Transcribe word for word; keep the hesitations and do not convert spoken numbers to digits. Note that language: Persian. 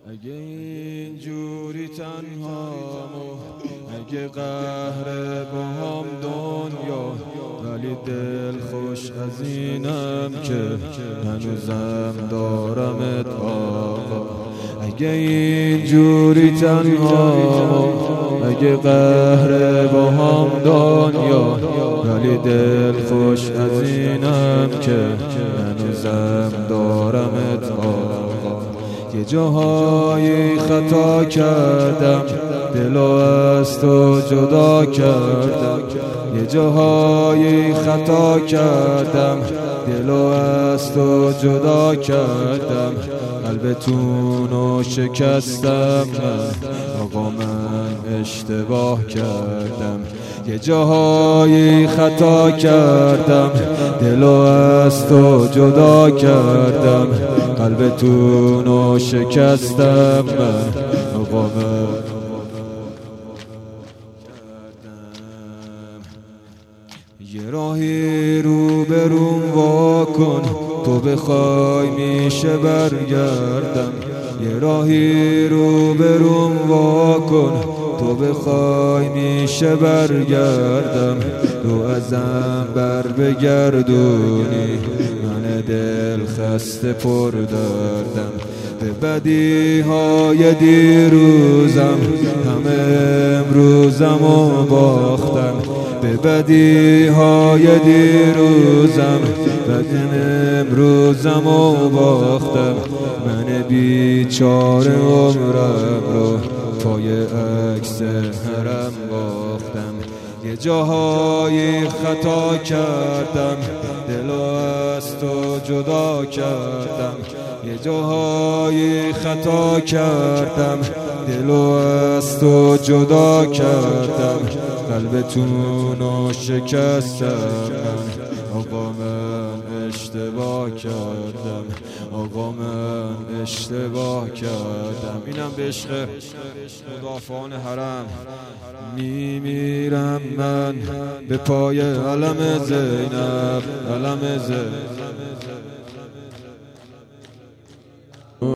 اگه اینجوری تنهامو، اگه قهر با هم دنیا، ولی دل خوش از اینم که هنوزم دارمت آقا. اگه اینجوری تنهامو، اگه قهر با هم دنیا، ولی دل خوش از اینم که هنوزم دارمت آقا. یه جاهایی خطا کردم، دلو از تو جدا کردم. یه جاهایی خطا کردم، دلو از تو جدا کردم. قلبتونو شکستم من، آقا من اشتباه کردم. یه جاهایی خطا کردم، دلو از تو جدا کردم. قلبتونو شکستم من، آقا من یه راهی رو بروم واکن، تو بخوای میشه برگردم. یه راهی رو بروم واکن، تو بخوای میشه برگردم. تو ازم بر بگردونی، من دل خسته پر دردم. به بدی های دیروزم همه امروزم و باختم. به بدی های دیروزم بدن امروزم و باختم. من بیچاره عمرم رو پای عکس حرم باختم. یه جاهایی خطا کردم، دلو از تو جدا کردم. یه جاهایی خطا کردم، دلو از تو جدا کردم. قلبتونو شکستم من، آقا من اشتباه کردم. آقا من اشتباه کردم. اینم به عشق مدافعان حرم. میمیرم من به پای علم زینب، علم زینب.